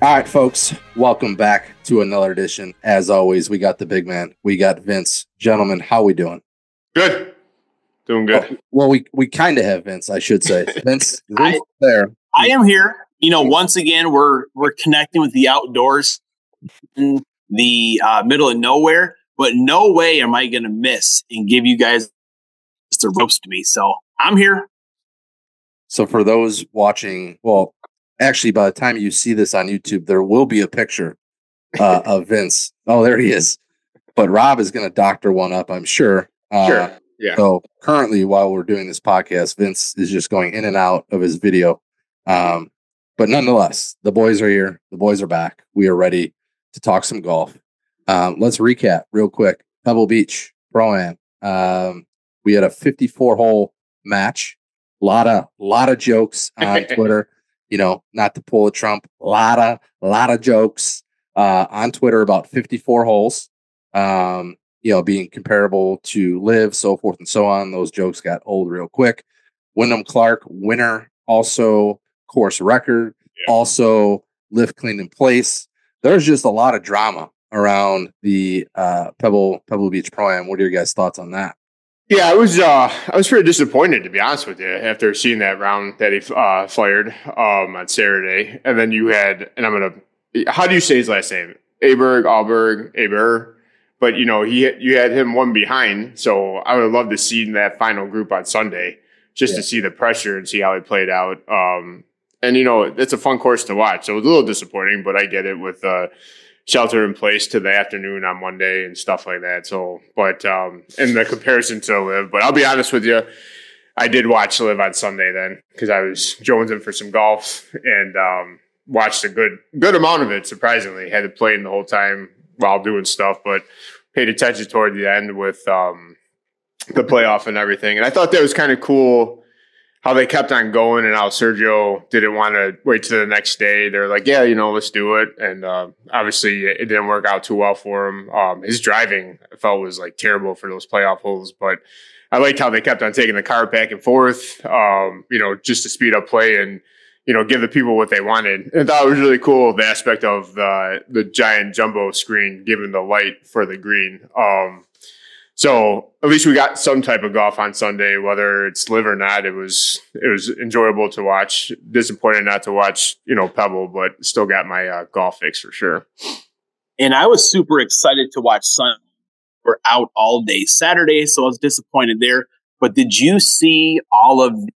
All right, folks, welcome back to another edition. As always, we got the big man. We got Vince. Gentlemen, how we doing? Good. Doing good. Well, we kind of have Vince, I should say. Vince there. I am here. Once again, we're connecting with the outdoors in the middle of nowhere, but no way am I going to miss and give you guys the ropes to me. So I'm here. So for those watching, well, actually, by the time you see this on YouTube, there will be a picture of Vince. Oh, there he is. But Rob is going to doctor one up, I'm sure. Sure. Yeah. So currently, while we're doing this podcast, Vince is just going in and out of his video. But nonetheless, the boys are here. The boys are back. We are ready to talk some golf. Let's recap real quick. Pebble Beach Pro-Am. We had a 54-hole match. A lot of jokes on Twitter. Not to pull a Trump. A lot of jokes on Twitter about 54 holes. Being comparable to Live, so forth and so on. Those jokes got old real quick. Wyndham Clark, winner, also course record, also lift cleaned in place. There's just a lot of drama around the Pebble Beach Pro-Am. What are your guys' thoughts on that? Yeah, I was pretty disappointed, to be honest with you, after seeing that round that he fired on Saturday. And then you had, how do you say his last name? Aber. But, you had him one behind. So I would have loved to see that final group on Sunday just to see the pressure and see how it played out. It's a fun course to watch. So it was a little disappointing, but I get it with shelter in place to the afternoon on Monday and stuff like that. So, but in the comparison to Live, but I'll be honest with you, I did watch Live on Sunday then because I was jonesing for some golf and watched a good amount of it. Surprisingly, had it playing the whole time while doing stuff, but paid attention toward the end with the playoff and everything. And I thought that was kind of cool how they kept on going and how Sergio didn't want to wait till the next day. They're like, yeah, let's do it. And obviously it didn't work out too well for him. His driving, I felt, was like terrible for those playoff holes, but I liked how they kept on taking the car back and forth, just to speed up play and, give the people what they wanted. And I thought it was really cool, the aspect of the giant jumbo screen giving the light for the green. So at least we got some type of golf on Sunday, whether it's Live or not. It was enjoyable to watch. Disappointed not to watch, Pebble, but still got my golf fix for sure. And I was super excited to watch Sunday. We're out all day Saturday, so I was disappointed there. But did you see all of the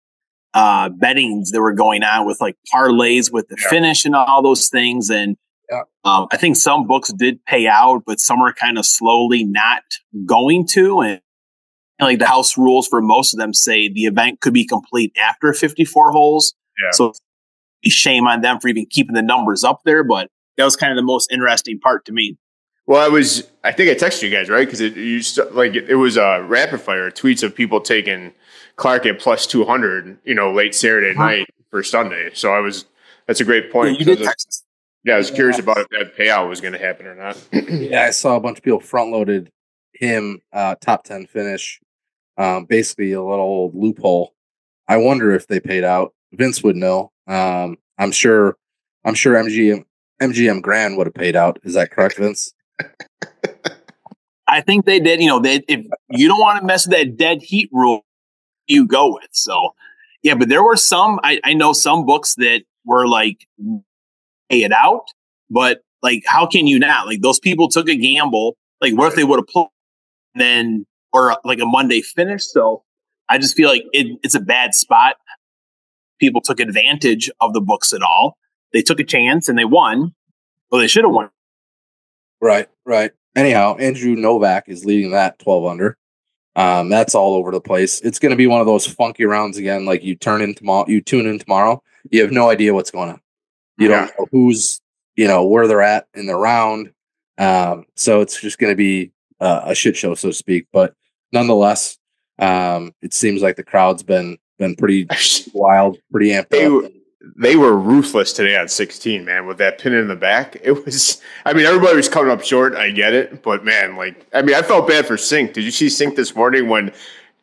bettings that were going on with like parlays with the finish and all those things? And I think some books did pay out, but some are kind of slowly not going to. And like the house rules for most of them say the event could be complete after 54 holes. Yeah. So shame on them for even keeping the numbers up there. But that was kind of the most interesting part to me. Well, I think I texted you guys, right? Because it was a rapid fire tweets of people taking Clark at plus 200, late Saturday night for Sunday. So that's a great point. Yeah, you did text us. Yeah, I was curious about if that payout was going to happen or not. Yeah, I saw a bunch of people front-loaded him, top 10 finish, basically a little old loophole. I wonder if they paid out. Vince would know. I'm sure MGM Grand would have paid out. Is that correct, Vince? I think they did. If you don't want to mess with that dead heat rule, you go with. So, yeah, but there were some, I know some books that were like, pay it out, but like, how can you not? Like, those people took a gamble. Like, what if they would have played then, or like a Monday finish? So I just feel like it's a bad spot. People took advantage of the books at all. They took a chance and they won. Well, they should have won. Right. Anyhow, Andrew Novak is leading that 12 under. That's all over the place. It's going to be one of those funky rounds again. Like you tune in tomorrow. You have no idea what's going on. You don't know who's, where they're at in the round. So it's just going to be a shit show, so to speak. But nonetheless, it seems like the crowd's been pretty wild, pretty amped up. They were ruthless today on 16, man, with that pin in the back. It was, everybody was coming up short. I get it. But, man, I felt bad for Sink. Did you see Sink this morning when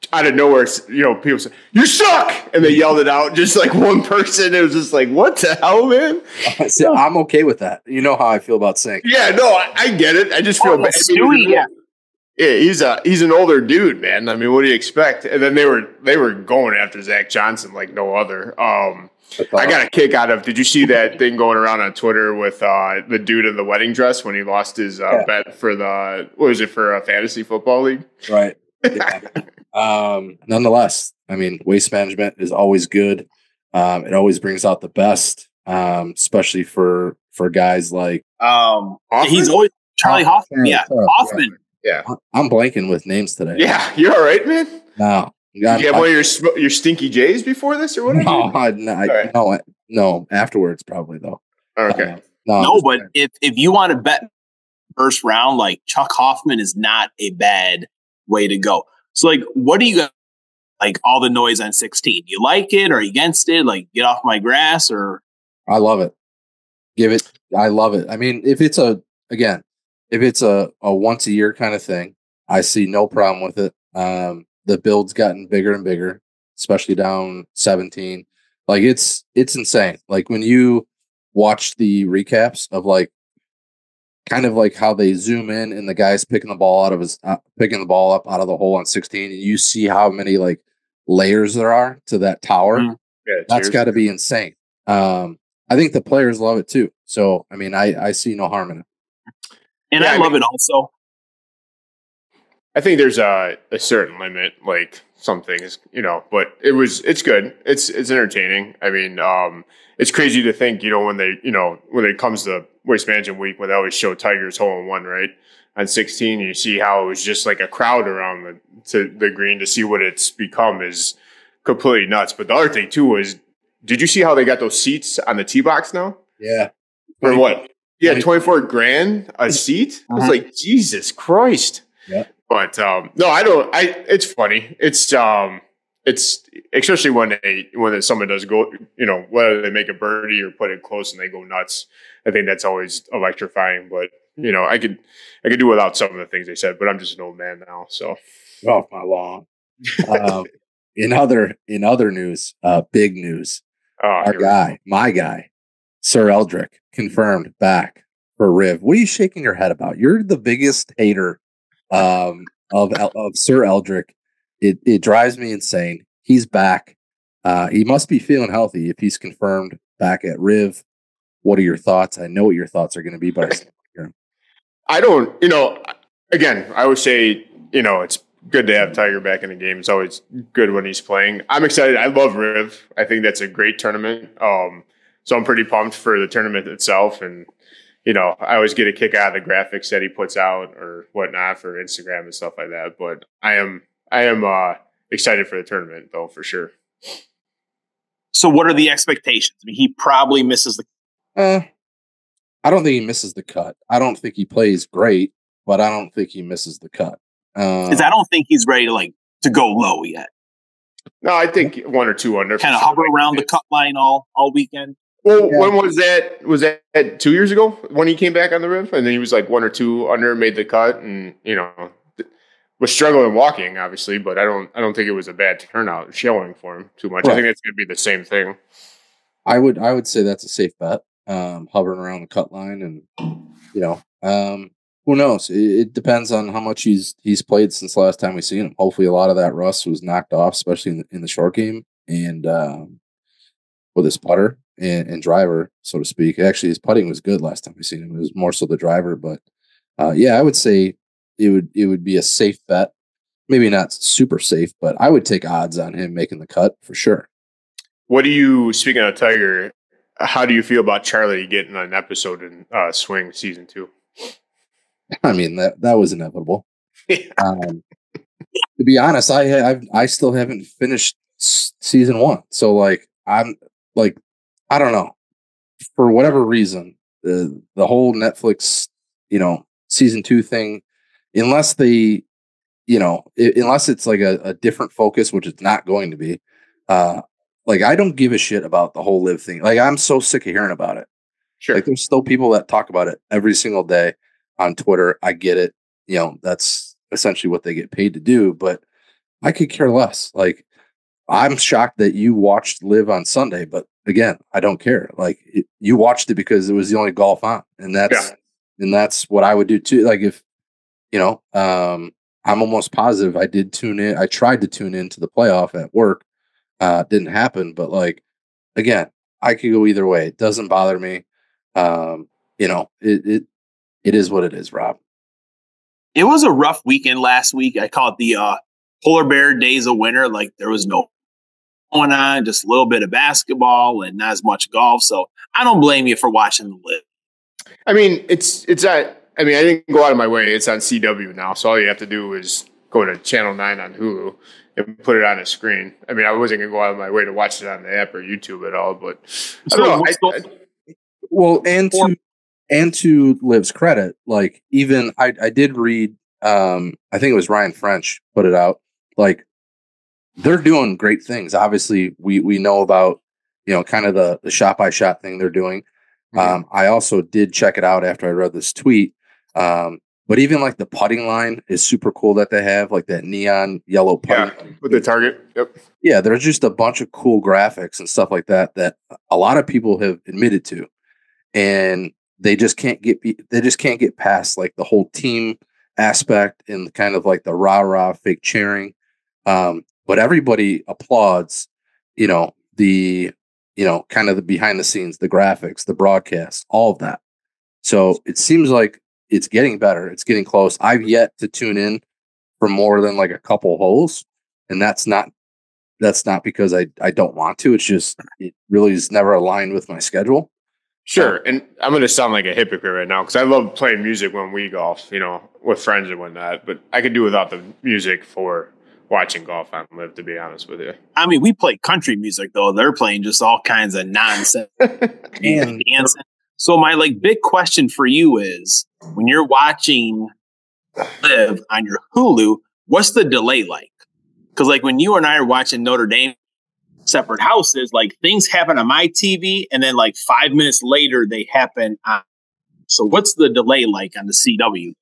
out of nowhere, people say, "You suck," and they yelled it out, just like one person. It was just like, what the hell, man? So I'm okay with that. You know how I feel about Sink. Yeah, no, I get it. I just feel bad. Stewie, yeah. Yeah, he's an older dude, man. I mean, what do you expect? And then they were going after Zach Johnson like no other. I got a kick out of. Did you see that thing going around on Twitter with the dude in the wedding dress when he lost his bet for for a fantasy football league? Right. Yeah. Nonetheless, I mean, waste management is always good. It always brings out the best, especially for guys like he's always Charlie Hoffman. Yeah, Hoffman. Yeah, I'm blanking with names today. Yeah, you all right, man? No. Did you have one of your stinky J's before this or whatever? No. Afterwards, probably though. Okay. But if you want to bet first round, like Chuck Hoffman is not a bad way to go. So, like, what do you got? Like all the noise on 16. You like it? Or are you against it? Like, get off my grass? Or I love it. I love it. I mean, if it's a once a year kind of thing, I see no problem with it. The build's gotten bigger and bigger, especially down 17. Like it's insane. Like when you watch the recaps of like kind of like how they zoom in and the guy's picking the ball up out of the hole on 16, and you see how many like layers there are to that tower. Yeah, that's got to be insane. I think the players love it too. So I mean, I see no harm in it. And I love it also. I think there's a certain limit, like some things, but it's good. It's entertaining. I mean, it's crazy to think, when it comes to Waste Management Week, when they always show Tigers hole in one, right? On 16, you see how it was just like a crowd around the green to see what it's become is completely nuts. But the other thing too was, did you see how they got those seats on the tee box now? Yeah. For what? Yeah, $24,000 a seat. I was like, Jesus Christ. Yeah. But no, I don't. It's funny. It's especially when someone does go, whether they make a birdie or put it close and they go nuts. I think that's always electrifying. But I could do without some of the things they said. But I'm just an old man now, so. Oh my lawn. In other news, big news. My guy, Sir Eldrick, confirmed back for Riv. What are you shaking your head about? You're the biggest hater of Sir Eldrick. It drives me insane. He's back. He must be feeling healthy if he's confirmed back at Riv. What are your thoughts? I know what your thoughts are going to be, but I don't. Again, I would say it's good to have Tiger back in the game. It's always good when he's playing. I'm excited. I love Riv. I think that's a great tournament. So I'm pretty pumped for the tournament itself. And, I always get a kick out of the graphics that he puts out or whatnot for Instagram and stuff like that. But I am excited for the tournament, though, for sure. So what are the expectations? I mean, he probably misses the. I don't think he misses the cut. I don't think he plays great, but I don't think he misses the cut. Because I don't think he's ready to go low yet. No, I think 1 or 2 under. Kind of hover around the cut line all weekend. Well, yeah. When was that? Was that 2 years ago when he came back on the Riv? And then he was like 1 or 2 under, made the cut, and was struggling walking, obviously. But I don't think it was a bad turnout showing for him too much. Right. I think it's going to be the same thing. I would say that's a safe bet. Hovering around the cut line, and who knows? It depends on how much he's played since the last time we've seen him. Hopefully, a lot of that rust was knocked off, especially in the short game and with his putter and driver, so to speak. Actually, his putting was good last time we seen him. It was more so the driver, but I would say it would be a safe bet. Maybe not super safe, but I would take odds on him making the cut for sure. Speaking of Tiger, how do you feel about Charlie getting an episode in Swing season 2? I mean, that was inevitable. To be honest, I still haven't finished season 1. So I'm I don't know, for whatever reason, the whole Netflix, season 2 thing, unless unless it's like a different focus, which it's not going to be, I don't give a shit about the whole live thing. Like, I'm so sick of hearing about it. Sure. Like, there's still people that talk about it every single day on Twitter. I get it. That's essentially what they get paid to do. But I could care less. Like, I'm shocked that you watched Live on Sunday, but again, I don't care. Like, you watched it because it was the only golf on, and that's what I would do too. Like, if I'm almost positive I did tune in. I tried to tune into the playoff at work. Didn't happen, but like, again, I could go either way. It doesn't bother me. It is what it is, Rob. It was a rough weekend last week. I call it the Polar Bear Days of Winter. Like, there was no going on, just a little bit of basketball and not as much golf. So I don't blame you for watching the Live. I mean, it's at. I mean, I didn't go out of my way. It's on CW now, so all you have to do is go to Channel 9 on Hulu and put it on a screen. I mean, I wasn't going to go out of my way to watch it on the app or YouTube at all, but I don't know. Well, and to Liv's credit, like, even I did read, I think it was Ryan French put it out. Like, they're doing great things. Obviously, we know about, kind of the shot by shot thing they're doing. I also did check it out after I read this tweet. But even like the putting line is super cool that they have, like that neon yellow putting with the target. Yep. Yeah, there's just a bunch of cool graphics and stuff like that a lot of people have admitted to, and they just can't get past like the whole team aspect and kind of like the rah fake cheering. But everybody applauds, the kind of the behind the scenes, the graphics, the broadcast, all of that. So it seems like it's getting better. It's getting close. I've yet to tune in for more than like a couple holes, and that's not because I don't want to. It's just, it really is never aligned with my schedule. Sure. And I'm going to sound like a hypocrite right now because I love playing music when we golf, with friends and whatnot, but I could do without the music for watching golf on Live, to be honest with you. I mean, we play country music, though. They're playing just all kinds of nonsense and dancing. So my big question for you is, when you're watching Live on your Hulu, what's the delay like? Because when you and I are watching Notre Dame separate houses, things happen on my TV, and then 5 minutes later they happen on. So what's the delay like on the CW?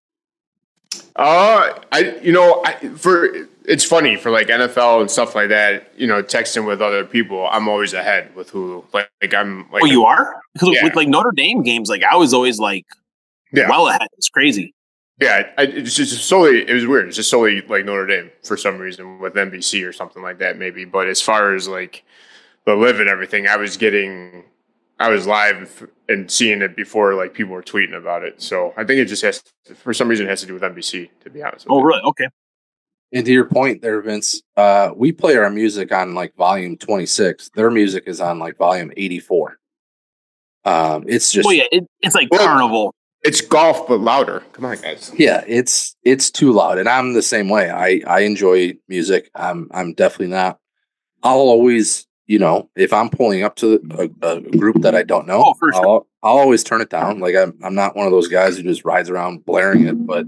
It's funny for NFL and stuff like that, texting with other people, I'm always ahead with Hulu. Oh, you are? Because with Notre Dame games, I was always well ahead. It's crazy. Yeah, it's just solely, it was weird. It's just solely Notre Dame for some reason with NBC or something like that, maybe. But as far as the Live and everything, I was live and seeing it before people were tweeting about it. So I think it just for some reason, it has to do with NBC, to be honest. Oh, really? Okay. And to your point there, Vince, we play our music on volume 26. Their music is on volume 84. It's just, it's like Carnival. It's golf, but louder. Come on, guys. Yeah, it's too loud, and I'm the same way. I enjoy music. I'm definitely not. I'll always, if I'm pulling up to a group that I don't know, I'll always turn it down. I'm not one of those guys who just rides around blaring it. But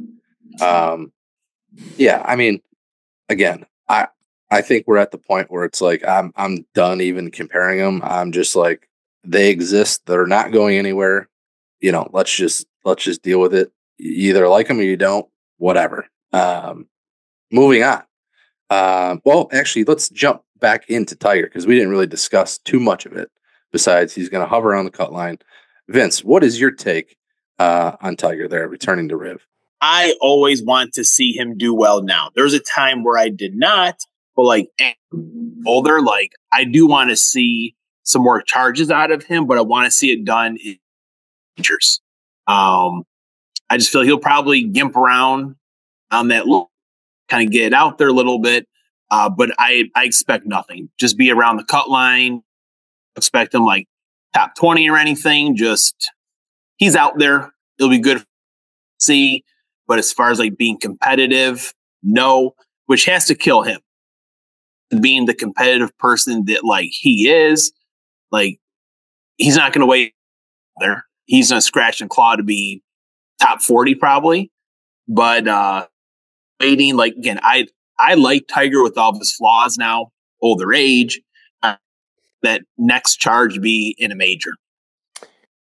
yeah, I mean, again, I think we're at the point where it's I'm done even comparing them. I'm just they exist. They're not going anywhere. Let's just deal with it. You either like them or you don't, whatever. Moving on. Well, actually, let's jump back into Tiger because we didn't really discuss too much of it. Besides, he's going to hover on the cut line. Vince, what is your take on Tiger there returning to Riv? I always want to see him do well now. There's a time where I did not, but older, I do want to see some more charges out of him, but I want to see it done in features. I just feel he'll probably gimp around on that, kind of get it out there a little bit. But I expect nothing. Just be around the cut line. Expect him top 20 or anything. Just he's out there. It'll be good to see. But as far as being competitive, no, which has to kill him. Being the competitive person that he is, he's not going to wait there. He's going to scratch and claw to be top 40 probably. But waiting, again, I like Tiger with all of his flaws now, older age. That next charge be in a major.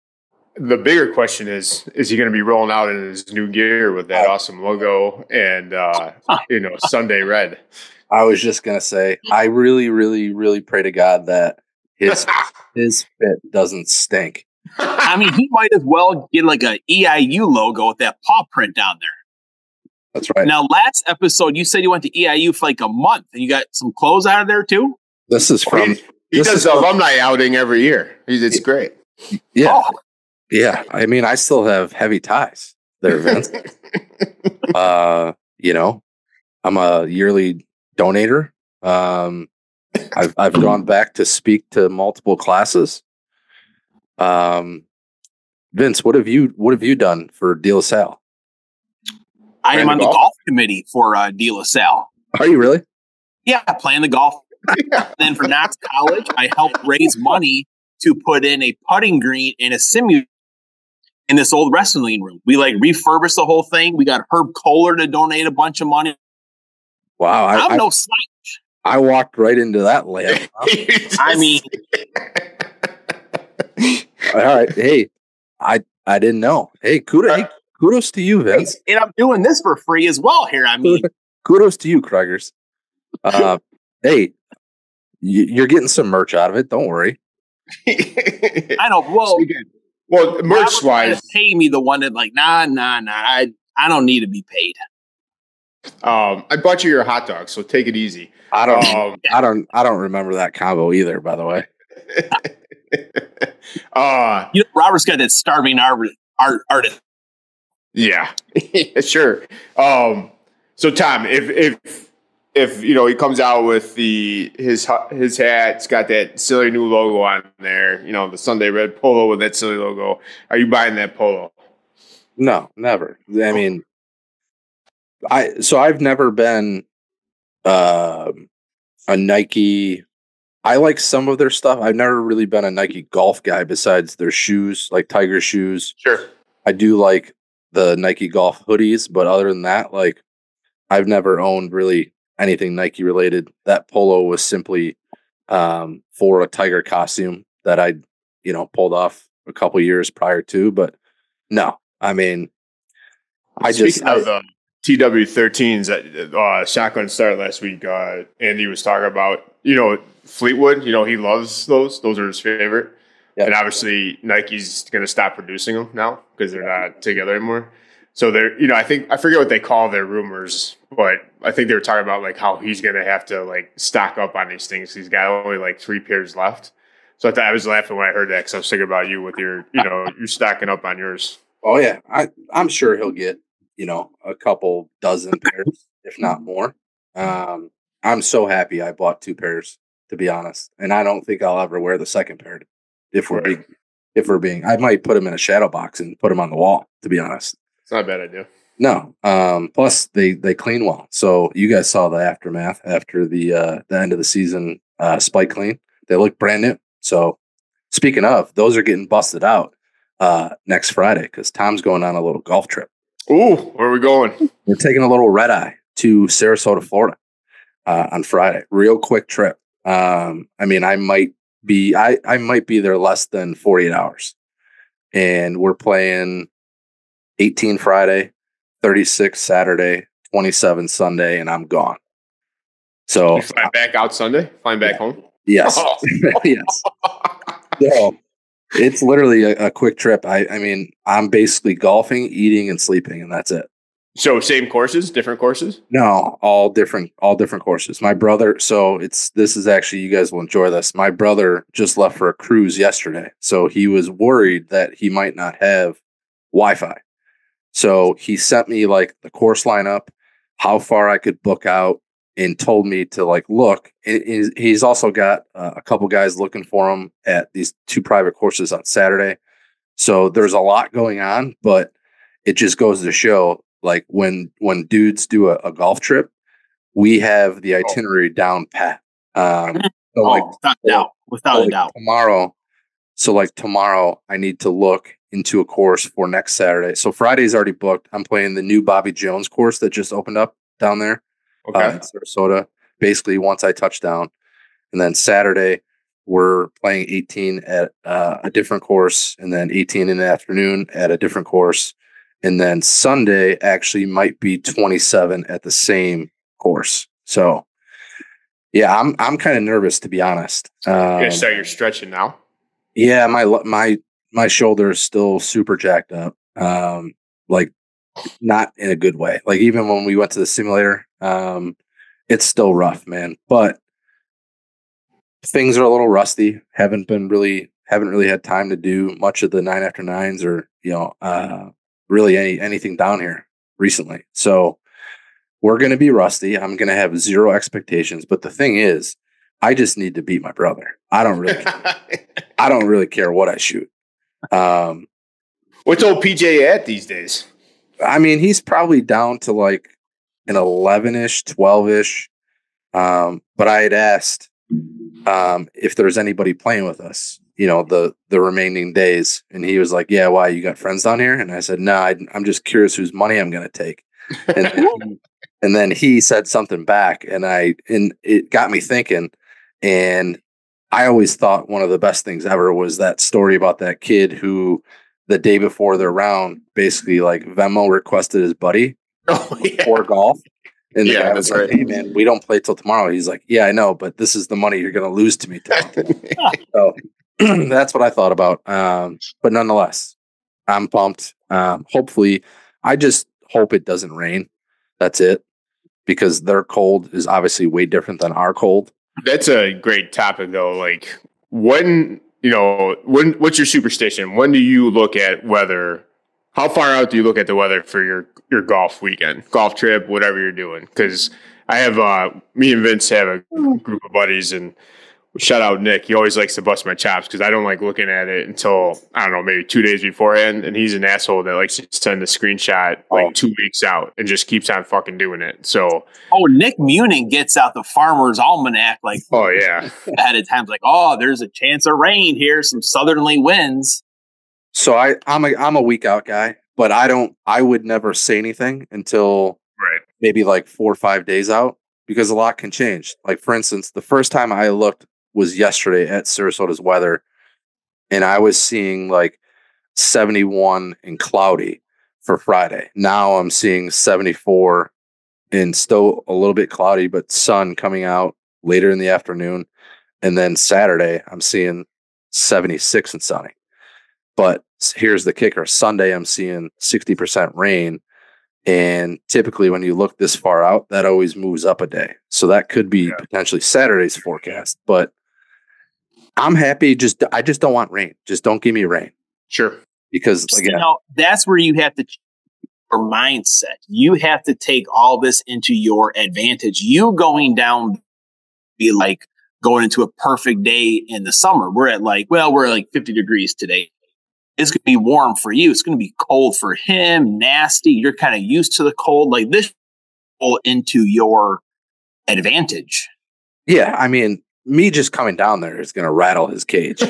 The bigger question is he going to be rolling out in his new gear with that awesome logo and, Sunday red? I was just going to say, I really, really, really pray to God that his fit doesn't stink. I mean, he might as well get like a EIU logo with that paw print down there. That's right. Now, last episode, you said you went to EIU for like a month and you got some clothes out of there too? This is from... He does the alumni outing every year. It's great. Yeah. Oh. Yeah. I mean, I still have heavy ties there, Vince. I'm a yearly donator. I've gone back to speak to multiple classes. Vince, what have you done for De La Salle? I am on the golf committee for De La Salle. Are you really? Yeah, playing the golf. Then for Knox College, I helped raise money to put in a putting green and a simulator in this old wrestling room. We refurbished the whole thing. We got Herb Kohler to donate a bunch of money. Wow, I'm no slouch. I walked right into that layup. I mean, all right. Hey, I didn't know. Hey, kudos to you, Vince. And I'm doing this for free as well here. I mean, kudos to you, Krugers. Hey, you're getting some merch out of it. Don't worry. I know. Well, merch wise, pay me the one that nah. I don't need to be paid. I bought you your hot dog, so take it easy. I don't remember that combo either. By the way, Robert's got that starving artist. Yeah, sure. So Tom, if he comes out with his hat, it's got that silly new logo on there, the Sunday red polo with that silly logo. Are you buying that polo? No, never. I mean, I've never been a Nike. I like some of their stuff. I've never really been a Nike golf guy besides their shoes, like Tiger shoes. Sure. I do like the Nike golf hoodies, but other than that, I've never owned really anything Nike related. That polo was simply for a Tiger costume that I, pulled off a couple years prior to. But no, I mean, Speaking of the TW13s at Shotgun Start last week, Andy was talking about, Fleetwood. He loves those. Those are his favorite. Yep. And obviously Nike's going to stop producing them now because they're not together anymore. So they're, I forget what they call their rumors, but I think they were talking about how he's going to have to stock up on these things. He's got only 3 pairs left. So I was laughing when I heard that because I was thinking about you with your, you're stocking up on yours. Oh yeah. I'm sure he'll get, a couple dozen pairs, if not more. I'm so happy I bought 2 pairs, to be honest. And I don't think I'll ever wear the second pair if we're being, I might put them in a shadow box and put them on the wall, to be honest. It's not a bad idea. No. Plus they clean well. So you guys saw the aftermath after the end of the season spike clean. They look brand new. So speaking of, those are getting busted out next Friday because Tom's going on a little golf trip. Ooh, where are we going? We're taking a little red eye to Sarasota, Florida on Friday. Real quick trip. I mean, I might be there less than 48 hours. And we're playing 18 Friday, 36 Saturday, 27 Sunday, and I'm gone. So you fly back out Sunday? Flying back home? Yes. Oh. Yes. So it's literally a quick trip. I mean, I'm basically golfing, eating, and sleeping, and that's it. So same courses, different courses? No, all different courses. My brother, this is actually, you guys will enjoy this. My brother just left for a cruise yesterday. So he was worried that he might not have Wi-Fi. So he sent me the course lineup, how far I could book out, and told me to look. He's also got a couple guys looking for him at these 2 private courses on Saturday. So there's a lot going on, but it just goes to show when dudes do a golf trip, we have the itinerary down pat. Without a doubt. Tomorrow. So tomorrow I need to look into a course for next Saturday. So Friday's already booked. I'm playing the new Bobby Jones course that just opened up down there in Sarasota, basically once I touch down. And then Saturday, we're playing 18 at a different course, and then 18 in the afternoon at a different course. And then Sunday actually might be 27 at the same course. So, yeah, I'm kind of nervous, to be honest. You're gonna start your stretching now? Yeah, my shoulder is still super jacked up. Like not in a good way. Like even when we went to the simulator, it's still rough, man. But things are a little rusty. Haven't really had time to do much of the 9 after 9s or really anything down here recently. So we're going to be rusty. I'm going to have zero expectations. But the thing is, I just need to beat my brother. I don't really care what I shoot. What's old PJ at these days? I mean, he's probably down to like an 11-ish, 12-ish. But I had asked if there's anybody playing with us, the remaining days. And he was like, yeah, why? You got friends down here? And I said, no, I'm just curious whose money I'm going to take. And then he said something back, and it got me thinking. And I always thought one of the best things ever was that story about that kid who the day before their round basically like Venmo requested his buddy for golf. And the guy was like, hey, man, we don't play till tomorrow. He's like, yeah, I know, but this is the money you're going to lose to me tomorrow. So that's what I thought about. But nonetheless, I'm pumped. Hopefully, I just hope it doesn't rain. That's it. Because their cold is obviously way different than our cold. That's a great topic, though. Like, what's your superstition? When do you look at weather? How far out do you look at the weather for your golf weekend, golf trip, whatever you're doing? Because I have, me and Vince have a group of buddies, and shout out Nick. He always likes to bust my chops because I don't like looking at it until, I don't know, maybe 2 days beforehand. And he's an asshole that likes to send a screenshot 2 weeks out and just keeps on fucking doing it. So, Nick Munin gets out the Farmer's Almanac ahead of time. Like, there's a chance of rain here, some southerly winds. So I'm a week out guy, but I would never say anything until maybe like 4 or 5 days out because a lot can change. Like, for instance, the first time I looked was yesterday at Sarasota's weather, and I was seeing like 71 and cloudy for Friday. Now I'm seeing 74 and still a little bit cloudy, but sun coming out later in the afternoon. And then Saturday I'm seeing 76 and sunny. But here's the kicker. Sunday I'm seeing 60% rain. And typically when you look this far out, that always moves up a day. So that could be potentially Saturday's forecast. But I'm happy. I just don't want rain. Just don't give me rain. Sure. Because again, that's where you have to change your mindset. You have to take all this into your advantage. You going down be like going into a perfect day in the summer. We're like 50 degrees today. It's going to be warm for you. It's going to be cold for him. Nasty. You're kind of used to the cold. Like this will into your advantage. Yeah. I mean, me just coming down there is going to rattle his cage.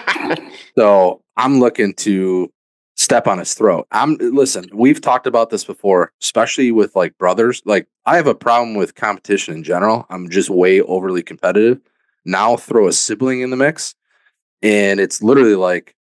So I'm looking to step on his throat. Listen, we've talked about this before, especially with like brothers. Like I have a problem with competition in general. I'm just way overly competitive. Now throw a sibling in the mix, and it's literally like,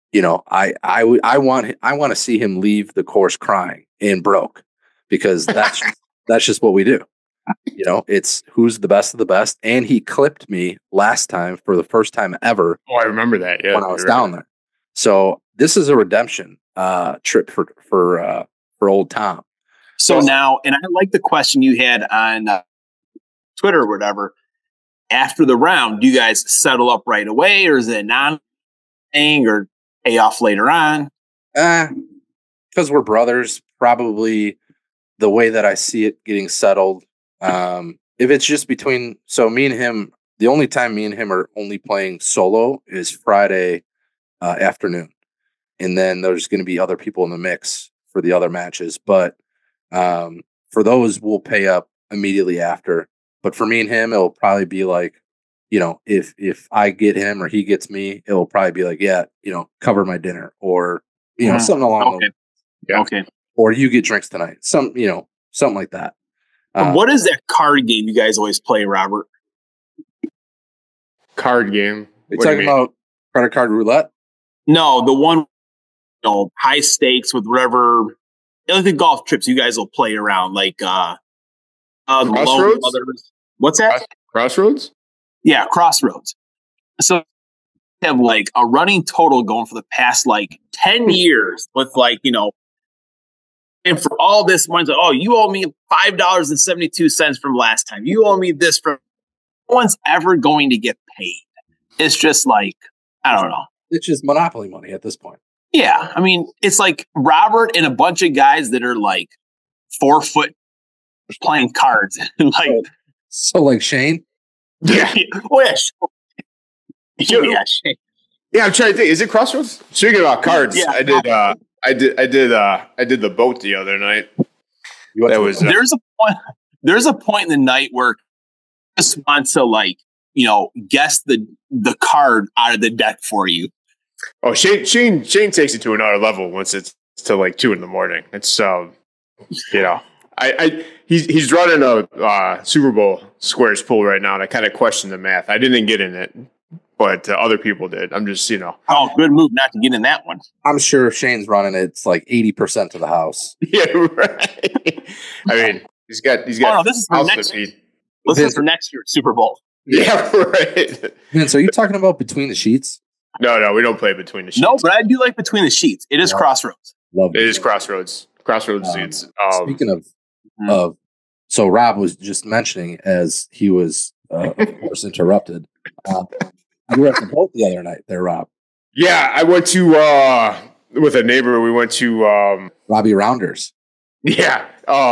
I want to see him leave the course crying and broke, because that's just what we do. It's who's the best of the best. And he clipped me last time for the first time ever. Oh, I remember that. Yeah, when I was down there. So this is a redemption trip for old Tom. So now, and I like the question you had on Twitter or whatever. After the round, do you guys settle up right away, or is it non-thing, or pay off later on? Because we're brothers, probably the way that I see it getting settled. If it's just between, so me and him, the only time me and him are only playing solo is Friday afternoon. And then there's going to be other people in the mix for the other matches. But for those, we'll pay up immediately after. But for me and him, it'll probably be like, if I get him or he gets me, it'll probably be like, cover my dinner, or, something along those. Yeah. Okay. Or you get drinks tonight. Something like that. What is that card game you guys always play, Robert? Card game. you talking about credit card roulette? No, the one, high stakes with whatever. Like the golf trips you guys will play around, like Crossroads. What's that? Crossroads. Yeah, Crossroads. So have like a running total going for the past like 10 years with and for all this money, like, oh, you owe me $5.72 from last time. You owe me this from. No one's ever going to get paid. It's just like, I don't know. It's just monopoly money at this point. Yeah. I mean, it's like Robert and a bunch of guys that are like 4 foot playing cards. Like, so like Shane? Yeah. Oh, yeah. Yeah, Shane. Yeah, I'm trying to think. Is it Crossroads? Speaking about cards, Yeah. I did the boat the other night. That was there's a point in the night where I just want to guess the card out of the deck for you. Oh, Shane takes it to another level once it's to like 2 a.m. It's he's running a Super Bowl squares pool right now, and I kind of question the math. I didn't get in it, but other people did. I'm just Oh, good move not to get in that one. I'm sure if Shane's running it, it's like 80% of the house. Yeah, right. I mean, he's got. Oh, no, this is for next year. This is for next year's Super Bowl. Yeah, right. Vince, are you talking about Between the Sheets? No, we don't play Between the Sheets. No, but I do like Between the Sheets. It is Crossroads. Love it. It is Crossroads. Crossroads Sheets. Speaking of, so Rob was just mentioning as he was, of course, interrupted. You were at the boat the other night there, Rob. Yeah, I went to with a neighbor. We went to Robbie Rounders. Yeah.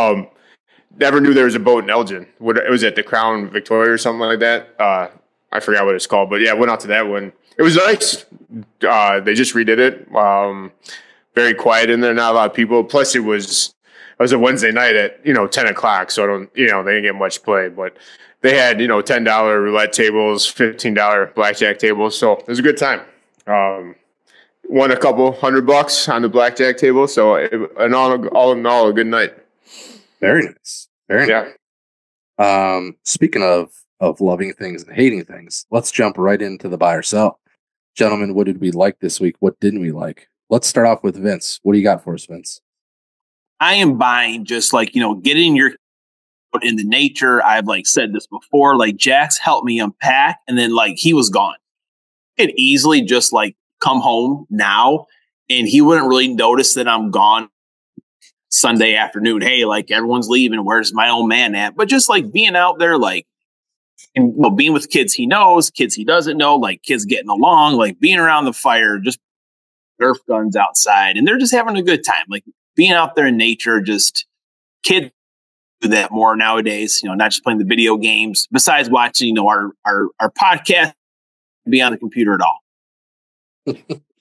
Never knew there was a boat in Elgin. It was at the Crown Victoria or something like that. I forgot what it's called, but yeah, I went out to that one. It was nice. They just redid it. Very quiet in there, not a lot of people. Plus, it was a Wednesday night at 10 o'clock, so they didn't get much play, but they had $10 roulette tables, $15 blackjack tables, so it was a good time. Won a couple $100 on the blackjack table, so all in all, a good night. Very nice. Very nice. Speaking of loving things and hating things, let's jump right into the buy or sell. Gentlemen, what did we like this week? What didn't we like? Let's start off with Vince. What do you got for us, Vince? I am buying just getting your in the nature. I've said this before, Jax helped me unpack, and then he was gone. He could easily just come home now, and he wouldn't really notice that I'm gone Sunday afternoon. Hey, everyone's leaving. Where's my old man at? But just being out there, and being with kids he knows, kids he doesn't know, kids getting along, being around the fire, just Nerf guns outside, and they're just having a good time. Being out there in nature, just kids do that more nowadays. Not just playing the video games. Besides watching, our podcast, be on the computer at all.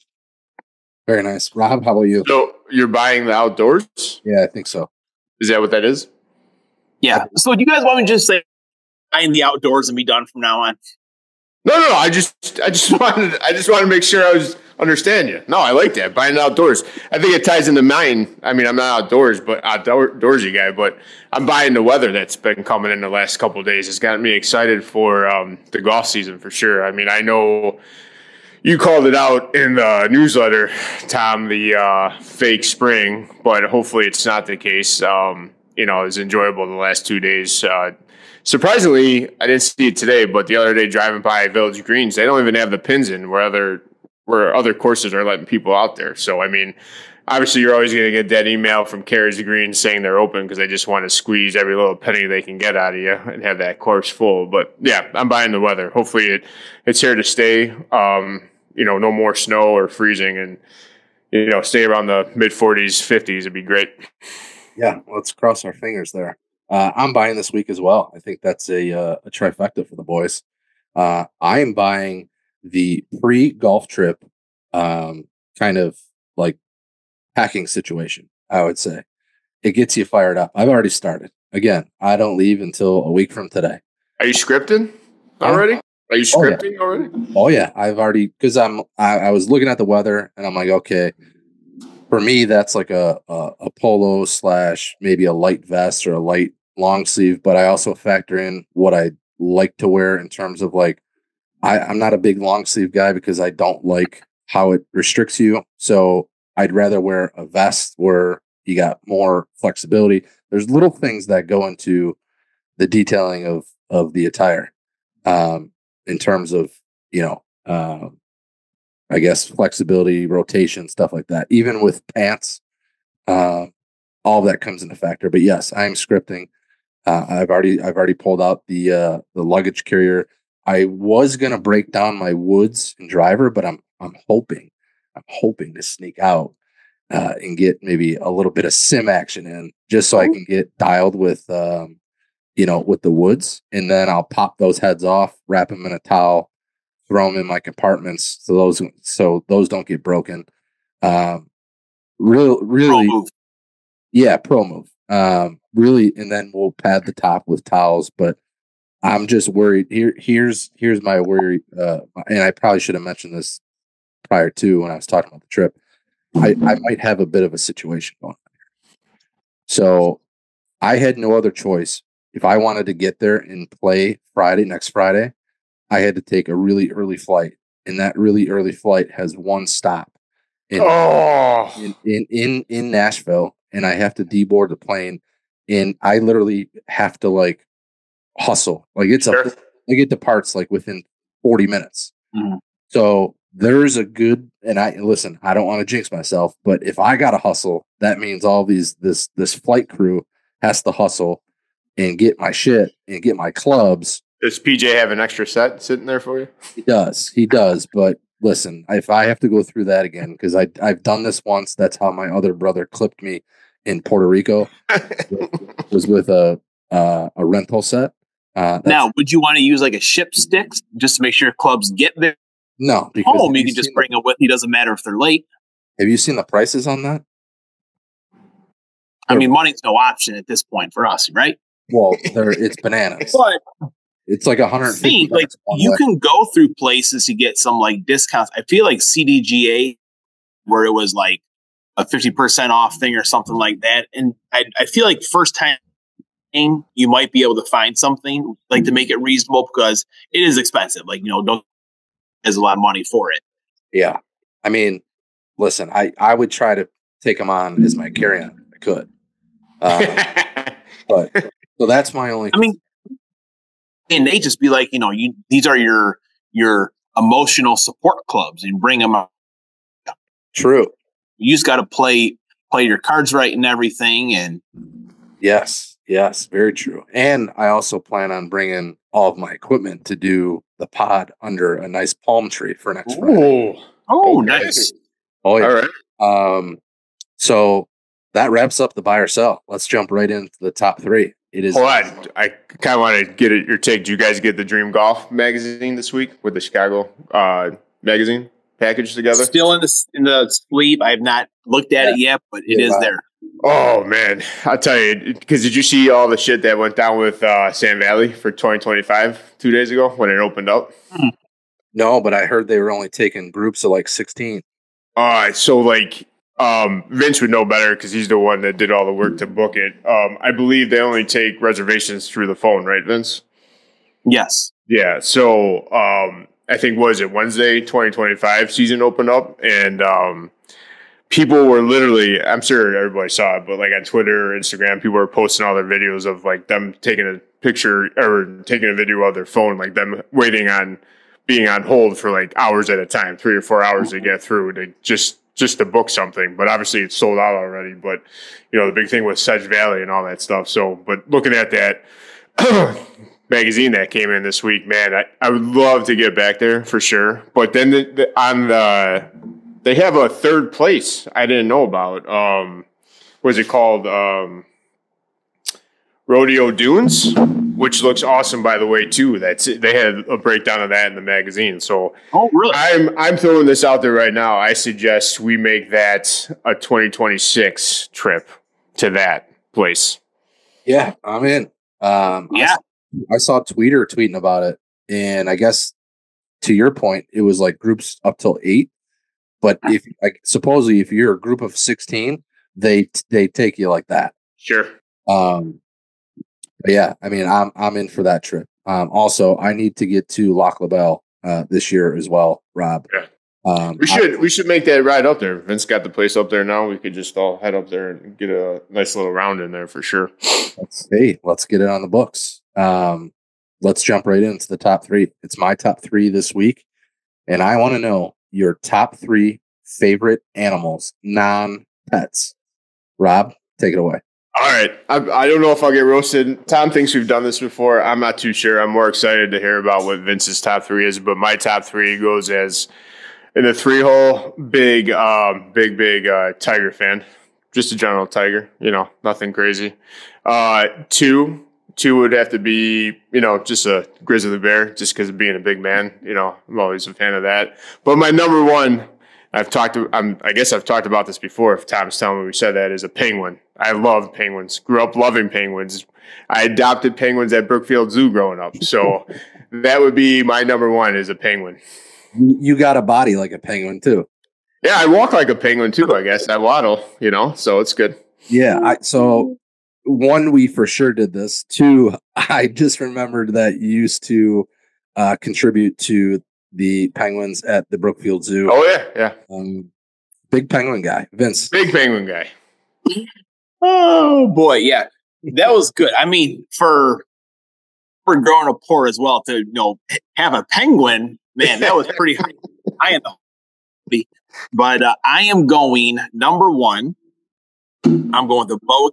Very nice, Rob. How about you? So you're buying the outdoors? Yeah, I think so. Is that what that is? Yeah. So do you guys want me to just say buying the outdoors and be done from now on? No. I just wanted to make sure I was understand you. No, I like that. Buying the outdoors. I think it ties into mine. I mean, I'm not outdoorsy guy, but I'm buying the weather that's been coming in the last couple of days. It's gotten me excited for the golf season for sure. I mean, I know you called it out in the newsletter, Tom, the fake spring, but hopefully it's not the case. It's enjoyable the last 2 days. Surprisingly, I didn't see it today, but the other day driving by Village Greens, they don't even have the pins in where other courses are letting people out there. So, I mean, obviously you're always going to get that email from Carriers of Green saying they're open because they just want to squeeze every little penny they can get out of you and have that course full. But yeah, I'm buying the weather. Hopefully it's here to stay. No more snow or freezing, and stay around the mid 40s, 50s. It'd be great. Yeah, let's cross our fingers there. I'm buying this week as well. I think that's a trifecta for the boys. I am buying the pre-golf trip kind of packing situation, I would say. It gets you fired up. I've already started. Again, I don't leave until a week from today. Are you scripting already? Are you scripting already? Oh yeah, I've already, because I was looking at the weather and I'm like, okay, for me that's like a polo / maybe a light vest or a light long sleeve, but I also factor in what I like to wear in terms of I'm not a big long sleeve guy because I don't like how it restricts you. So I'd rather wear a vest where you got more flexibility. There's little things that go into the detailing of the attire, in terms of, you know, I guess flexibility, rotation, stuff like that. Even with pants, all of that comes into factor. But yes, I'm scripting. I've already pulled out the luggage carrier. I was gonna break down my Woods and driver, but I'm hoping to sneak out and get maybe a little bit of sim action in, just so I can get dialed with with the Woods, and then I'll pop those heads off, wrap them in a towel, throw them in my compartments so those don't get broken. Really, Pro move. yeah, pro move. Really, and then we'll pad the top with towels. But I'm just worried. Here's my worry, and I probably should have mentioned this prior to when I was talking about the trip. I might have a bit of a situation going on here. So I had no other choice. If I wanted to get there and play next Friday, I had to take a really early flight, and that really early flight has one stop in Nashville, and I have to deboard the plane, and I literally have to like hustle. Like I get the parts like within 40 minutes. Mm-hmm. So there's a good, and I don't want to jinx myself, but if I got to hustle, that means all this flight crew has to hustle and get my shit and get my clubs. Does PJ have an extra set sitting there for you? He does. But listen, if I have to go through that again, because I've done this once, that's how my other brother clipped me in Puerto Rico. was with a rental set. Now, would you want to use like a ship sticks just to make sure clubs get there? No, because home you can just bring them with you. Doesn't matter if they're late. Have you seen the prices on that? I mean, money's no option at this point for us, right? Well, it's bananas. But it's like $150. Like you can go through places to get some like discounts. I feel like CDGA, where it was like a 50% off thing or something like that. And I feel like first time you might be able to find something like to make it reasonable, because it is expensive. Like, there's a lot of money for it. Yeah. I mean, listen, I would try to take them on as my carry-on if I could. But so that's my only. I mean, and they just be like, these are your emotional support clubs, and bring them up. True. You just got to play your cards right and everything. And yes, very true. And I also plan on bringing all of my equipment to do the pod under a nice palm tree for next Friday. Oh, nice. Oh, yeah. All right. So that wraps up the buy or sell. Let's jump right into the top three. It is. Hold on. I kind of want to get your take. Did you guys get the Dream Golf magazine this week with the Chicago magazine package together? Still in the sleeve. I have not looked at it yet, but it is there. Oh, man. I'll tell you, because did you see all the shit that went down with Sand Valley for 2025 2 days ago when it opened up? No, but I heard they were only taking groups of like 16. So like Vince would know better because he's the one that did all the work to book it. I believe they only take reservations through the phone, right, Vince? Yes. Yeah. So I think, Wednesday 2025 season opened up, and people were literally, I'm sure everybody saw it, but like on Twitter or Instagram, people were posting all their videos of like them taking a picture or taking a video of their phone, like them being on hold for like hours at a time, 3 or 4 hours to get through to just to book something. But obviously it's sold out already. But the big thing was Sedge Valley and all that stuff. So, but looking at that magazine that came in this week, man, I would love to get back there for sure. But then they have a third place I didn't know about. What's it called? Rodeo Dunes, which looks awesome, by the way, too. They had a breakdown of that in the magazine. So, really? I'm throwing this out there right now. I suggest we make that a 2026 trip to that place. Yeah, I'm in. Yeah, I saw Tweeter tweeting about it, and I guess to your point, it was like groups up till 8. But supposedly if you're a group of 16, they take you like that. Sure. But yeah, I mean, I'm in for that trip. Also, I need to get to Lac La Belle this year as well, Rob. Yeah. We should make that ride up there. Vince got the place up there now. We could just all head up there and get a nice little round in there for sure. Let's get it on the books. Let's jump right into the top 3. It's my top 3 this week, and I want to know your top 3 favorite animals, non-pets. Rob, take it away. All right. I don't know if I'll get roasted. Tom thinks we've done this before. I'm not too sure. I'm more excited to hear about what Vince's top 3 is, but my top 3 goes as in the 3-hole, big Tiger fan. Just a general Tiger, nothing crazy. 2 would have to be, just a grizzly bear, just because of being a big man. I'm always a fan of that. But my number 1, I guess I've talked about this before. If Tom's telling me we said that, is a penguin. I love penguins. Grew up loving penguins. I adopted penguins at Brookfield Zoo growing up. So that would be my number 1 is a penguin. You got a body like a penguin too. Yeah, I walk like a penguin too, I guess. I waddle, so it's good. Yeah. So 1, we for sure did this. 2, I just remembered that you used to contribute to the penguins at the Brookfield Zoo. Oh, yeah. Big penguin guy, Vince. Big penguin guy. Oh, boy. Yeah, that was good. I mean, for growing up poor as well, to have a penguin, man, that was pretty high in the. But I am going number 1. I'm going to both,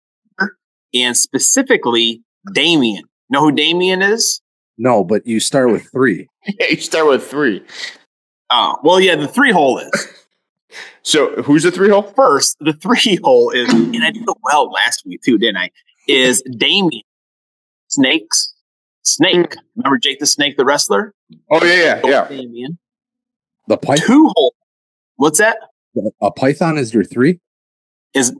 and specifically Damien. Know who Damien is? No, but you start with 3. Yeah, you start with 3. Oh, well, yeah, the 3-hole is. So who's the 3-hole? First, the 3-hole is, and I did well last week too, didn't I? Is Damien Snake. Remember Jake the Snake, the wrestler? Oh, yeah. Damien. The python. 2-hole. What's that? A python is your 3? Is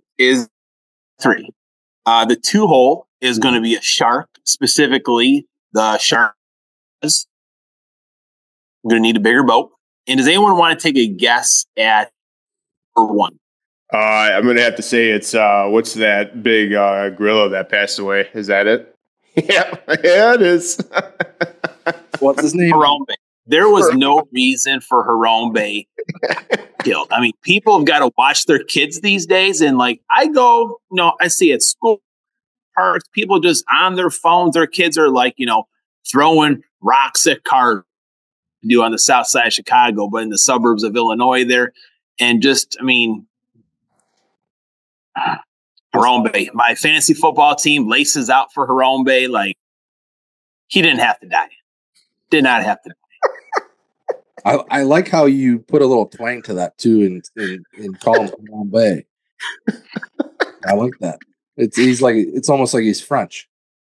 3. The 2-hole is going to be a shark, specifically the shark. I'm going to need a bigger boat. And does anyone want to take a guess at number 1? I'm going to have to say it's, what's that big gorilla that passed away? Is that it? Yeah, it is. What's his name? Harambe. There was no reason for Harambe killed. I mean, people have got to watch their kids these days. And I see at school parks, people just on their phones, their kids are throwing rocks at cars do on the south side of Chicago, but in the suburbs of Illinois there. And just, Harambe, my fantasy football team laces out for Harambe. He didn't have to die. Did not have to die. I like how you put a little twang to that too, and call him Harambe. I like that. It's almost like he's French.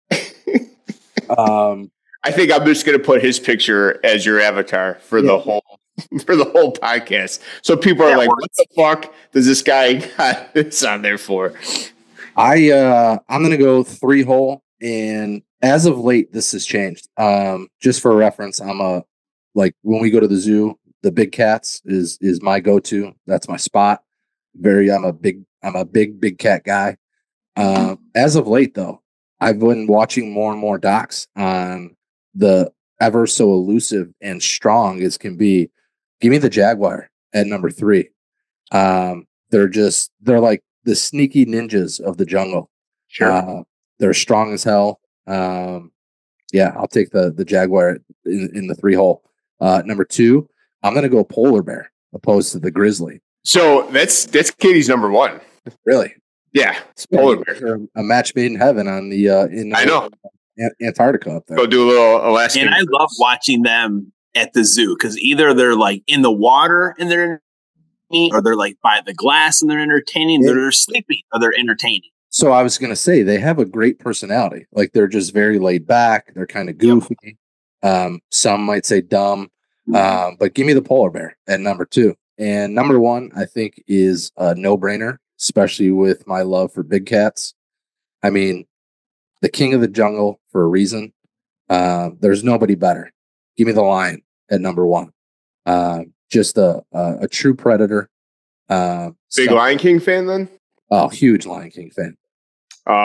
I think I'm just going to put his picture as your avatar for the whole podcast. So people are what the fuck does this guy got this on there for? I'm going to go 3-hole, and as of late, this has changed. Just for reference, I'm when we go to the zoo, the big cats is my go-to. That's my spot. I'm a big cat guy. As of late though, I've been watching more and more docs on the ever so elusive and strong as can be. Give me the jaguar at number 3. They're like the sneaky ninjas of the jungle. Sure. They're strong as hell. I'll take the jaguar in the 3-hole. Number 2, I'm going to go polar bear opposed to the grizzly. So that's Katie's number 1. Really? Yeah. Polar bear. A match made in heaven on the I know. Antarctica up there. Go do a little Alaskan. And I love watching them at the zoo because either they're in the water and they're entertaining, or they're by the glass and they're entertaining, they're sleeping or they're entertaining. So I was going to say they have a great personality. They're just very laid back. They're kind of goofy. Some might say dumb, but give me the polar bear at number 2. And number 1, I think, is a no-brainer, especially with my love for big cats. The king of the jungle for a reason. There's nobody better. Give me the lion at number 1. Just a true predator. Big Lion King fan then? Oh, huge Lion King fan.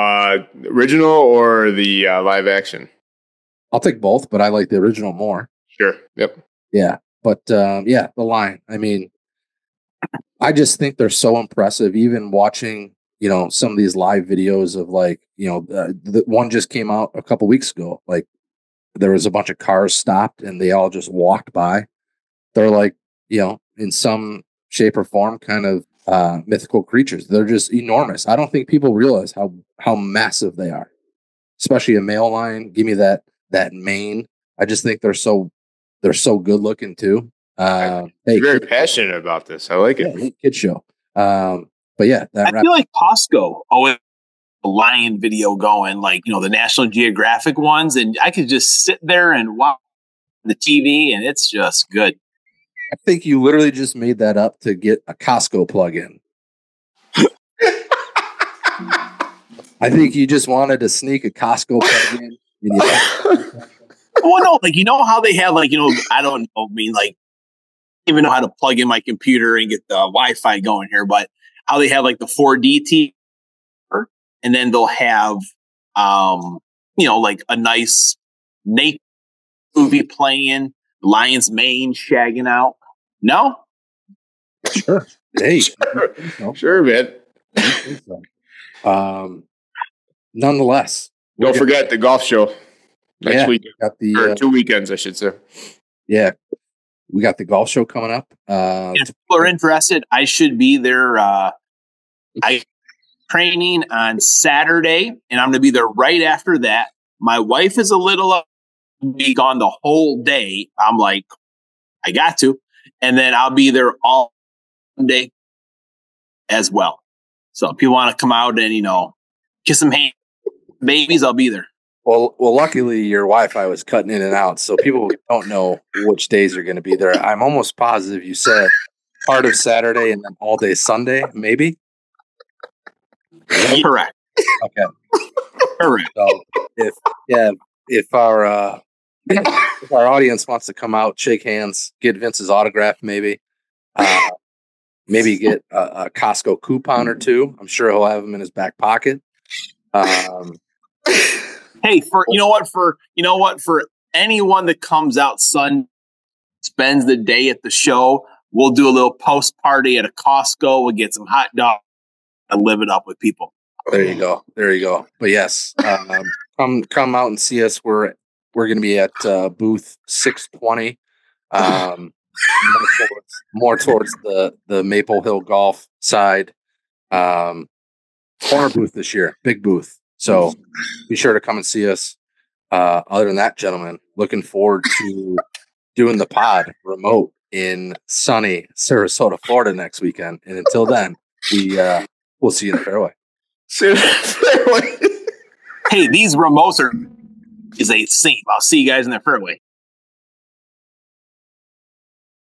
Original or the live action? I'll take both, but I like the original more. Sure. Yep. Yeah. But the line. I mean, I just think they're so impressive. Even watching, some of these live videos of the one just came out a couple weeks ago. Like there was a bunch of cars stopped and they all just walked by. They're like, in some shape or form, kind of mythical creatures. They're just enormous. I don't think people realize how massive they are, especially a male lion. Give me that mane. I just think they're so good looking too. You're very passionate about this. I like it. Yeah, kid show. But yeah, I feel like Costco always a lion video going, like, the National Geographic ones, and I could just sit there and watch the TV, and it's just good. I think you literally just made that up to get a Costco plug-in. I think you just wanted to sneak a Costco plug-in. Well, no, like, how they have, like, I don't know, even know how to plug in my computer and get the Wi-Fi going here, but how they have like the 4D TV, and then they'll have, like a nice nature movie playing, lion's mane shagging out. No? Sure. Hey. Sure, man. Nonetheless. Don't forget the golf show next week. Got the, or 2 weekends, I should say. Yeah. We got the golf show coming up. If people are interested, I should be there. I training on Saturday, and I'm going to be there right after that. My wife is a little be gone the whole day. I'm like, I got to. And then I'll be there all day as well. So if you want to come out and, kiss some hands, babies, I'll be there. Well, luckily your Wi-Fi was cutting in and out, so people don't know which days are going to be there. I'm almost positive you said part of Saturday and then all day Sunday, maybe? Correct. Okay. Correct. So if our audience wants to come out, shake hands, get Vince's autograph, maybe get a Costco coupon or two. I'm sure he'll have them in his back pocket. Hey, for anyone that comes out Sunday, spends the day at the show, we'll do a little post party at a Costco. We'll get some hot dogs and live it up with people. There you go. But yes, come out and see us. We're going to be at booth 620, more towards the Maple Hill Golf side. Corner booth this year, big booth. So be sure to come and see us. Other than that, gentlemen, looking forward to doing the pod remote in sunny Sarasota, Florida next weekend. And until then, we'll see you in the fairway. Hey, these remotes is a theme. I'll see you guys in the fairway.